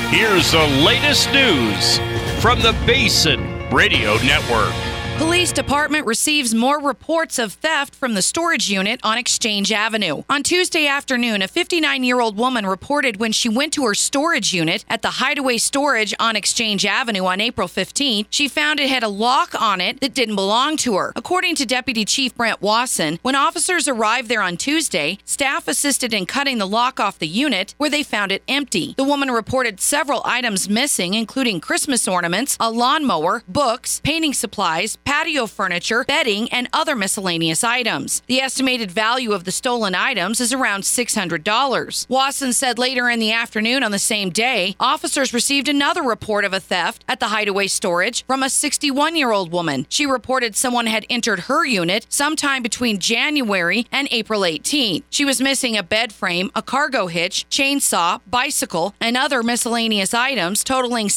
Here's the latest news from the Basin Radio Network. Police department receives more reports of theft from the storage unit on Exchange Avenue. On Tuesday afternoon, a 59-year-old woman reported when she went to her storage unit at the Hideaway Storage on Exchange Avenue on April 15th, she found it had a lock on it that didn't belong to her. According to Deputy Chief Brent Wasson, when officers arrived there on Tuesday, staff assisted in cutting the lock off the unit where they found it empty. The woman reported several items missing, including Christmas ornaments, a lawnmower, books, painting supplies, patio furniture, bedding, and other miscellaneous items. The estimated value of the stolen items is around $600. Wasson said later in the afternoon on the same day, officers received another report of a theft at the Hideaway Storage from a 61-year-old woman. She reported someone had entered her unit sometime between January and April 18th. She was missing a bed frame, a cargo hitch, chainsaw, bicycle, and other miscellaneous items totaling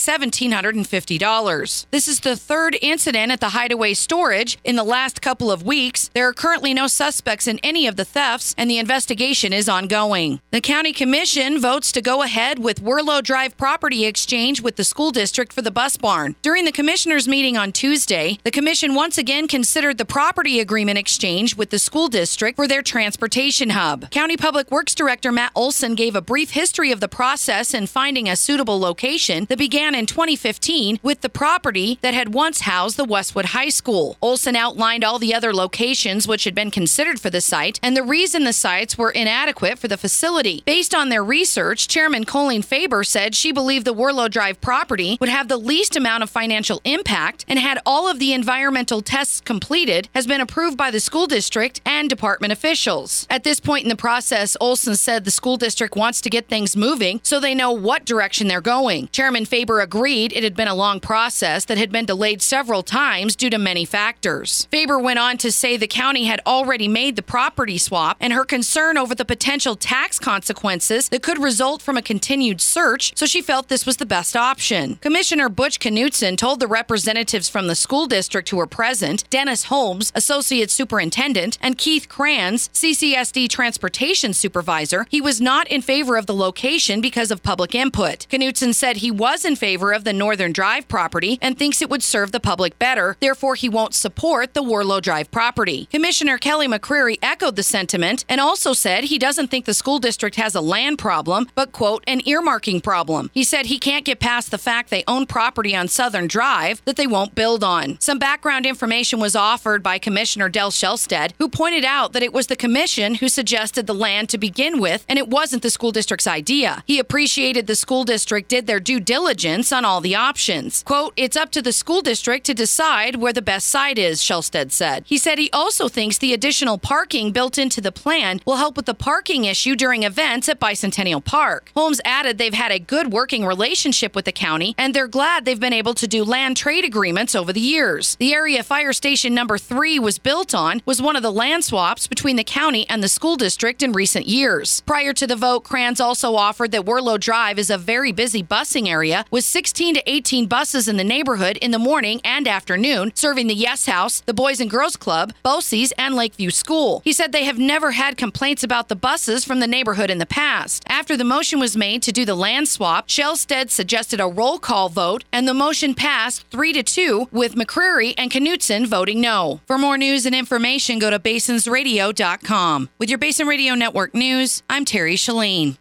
$1,750. This is the third incident at the Hideaway Storage in the last couple of weeks. There are currently no suspects in any of the thefts, and the investigation is ongoing. The County Commission votes to go ahead with Werlo Drive property exchange with the school district for the bus barn. During the commissioners' meeting on Tuesday, the commission once again considered the property agreement exchange with the school district for their transportation hub. County Public Works Director Matt Olson gave a brief history of the process in finding a suitable location that began in 2015 with the property that had once housed the Westwood High School. Olson outlined all the other locations which had been considered for the site and the reason the sites were inadequate for the facility. Based on their research, Chairman Colleen Faber said she believed the Werlo Drive property would have the least amount of financial impact and had all of the environmental tests completed, has been approved by the school district and department officials. At this point in the process, Olson said the school district wants to get things moving so they know what direction they're going. Chairman Faber agreed it had been a long process that had been delayed several times due to many factors. Faber went on to say the county had already made the property swap and her concern over the potential tax consequences that could result from a continued search, so she felt this was the best option. Commissioner Butch Knutson told the representatives from the school district who were present, Dennis Holmes, Associate Superintendent, and Keith Kranz, CCSD Transportation Supervisor, he was not in favor of the location because of public input. Knutson said he was in favor of the Northern Drive property and thinks it would serve the public better, therefore he won't support the Werlo Drive property. Commissioner Kelly McCreary echoed the sentiment and also said he doesn't think the school district has a land problem, but, quote, an earmarking problem. He said he can't get past the fact they own property on Southern Drive that they won't build on. Some background information was offered by Commissioner Del Shellstead, who pointed out that it was the commission who suggested the land to begin with, and it wasn't the school district's idea. He appreciated the school district did their due diligence on all the options. Quote, it's up to the school district to decide where the best site is, Shellstead said. He said he also thinks the additional parking built into the plan will help with the parking issue during events at Bicentennial Park. Holmes added they've had a good working relationship with the county, and they're glad they've been able to do land trade agreements over the years. The area fire station number 3 was built on was one of the land swaps between the county and the school district in recent years. Prior to the vote, Kranz also offered that Werlo Drive is a very busy busing area with 16 to 18 buses in the neighborhood in the morning and afternoon, serving the Yes House, the Boys and Girls Club, BOCES, and Lakeview School. He said they have never had complaints about the buses from the neighborhood in the past. After the motion was made to do the land swap, Shellstead suggested a roll call vote, and the motion passed 3-2, with McCreary and Knutson voting no. For more news and information, go to basinsradio.com. With your Basin Radio Network news, I'm Terry Shalene.